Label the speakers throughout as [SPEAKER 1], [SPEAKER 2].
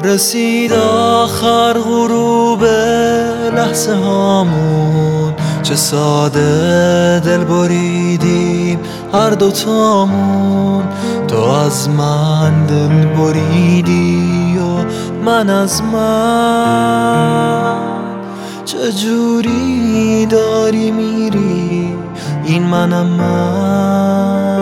[SPEAKER 1] رسید آخر غروب لحظه هامون، چه ساده دل بریدیم هر دوتامون. تو از من دل بریدی و من از من. چجوری داری میری این منم من.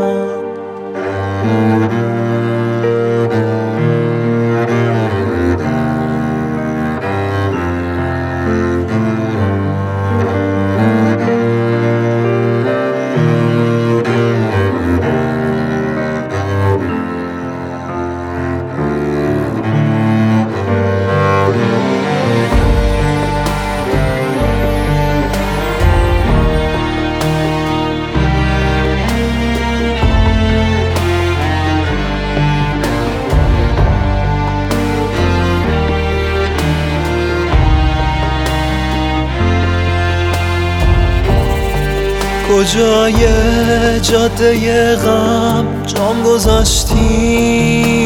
[SPEAKER 1] کجای جاده غم جام گذاشتی؟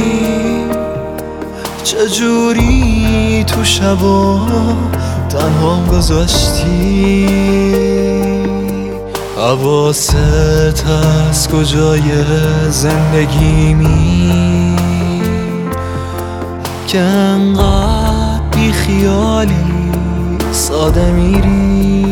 [SPEAKER 1] چجوری تو شبا تنهام گذاشتی؟ حواست از کجای زندگیمی که انقدر بی خیالی ساده میری؟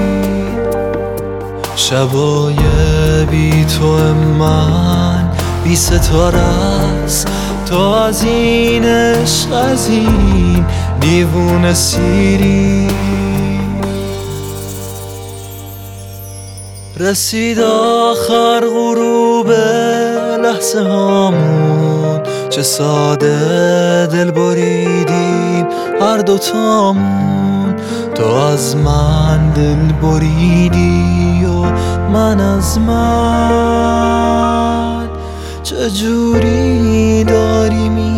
[SPEAKER 1] شبای بی تو من بی ستاره است، تو از این عشق از این دیوونه سیری. رسید آخر غروب لحظه هامون، چه ساده دل بریدیم هر دوتامون. تو از من دل بریدی و من از من. چجوری داری